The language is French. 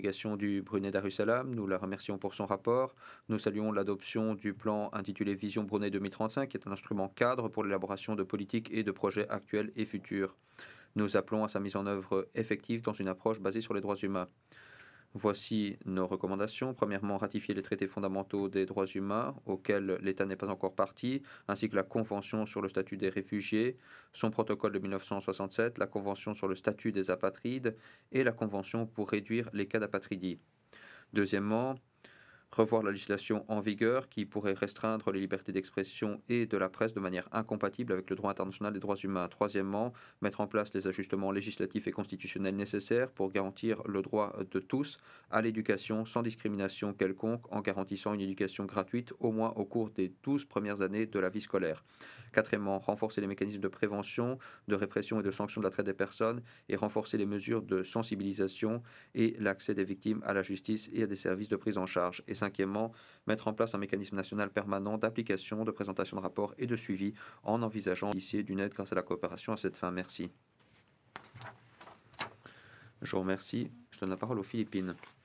délégation du Brunei Darussalam. Nous la remercions pour son rapport. Nous saluons l'adoption du plan intitulé Vision Brunei 2035, qui est un instrument cadre pour l'élaboration de politiques et de projets actuels et futurs. Nous appelons à sa mise en œuvre effective dans une approche basée sur les droits humains. Voici nos recommandations. Premièrement, ratifier les traités fondamentaux des droits humains auxquels l'État n'est pas encore partie, ainsi que la Convention sur le statut des réfugiés, son protocole de 1967, la Convention sur le statut des apatrides et la Convention pour réduire les cas d'apatridie. Deuxièmement, revoir la législation en vigueur qui pourrait restreindre les libertés d'expression et de la presse de manière incompatible avec le droit international des droits humains. Troisièmement, mettre en place les ajustements législatifs et constitutionnels nécessaires pour garantir le droit de tous à l'éducation sans discrimination quelconque en garantissant une éducation gratuite au moins au cours des 12 premières années de la vie scolaire. Quatrièmement, renforcer les mécanismes de prévention, de répression et de sanction de la traite des personnes et renforcer les mesures de sensibilisation et l'accès des victimes à la justice et à des services de prise en charge. Et cinquièmement, mettre en place un mécanisme national permanent d'application, de présentation de rapports et de suivi en envisageant d'initier d'une aide grâce à la coopération à cette fin. Merci. Je vous remercie. Je donne la parole aux Philippines.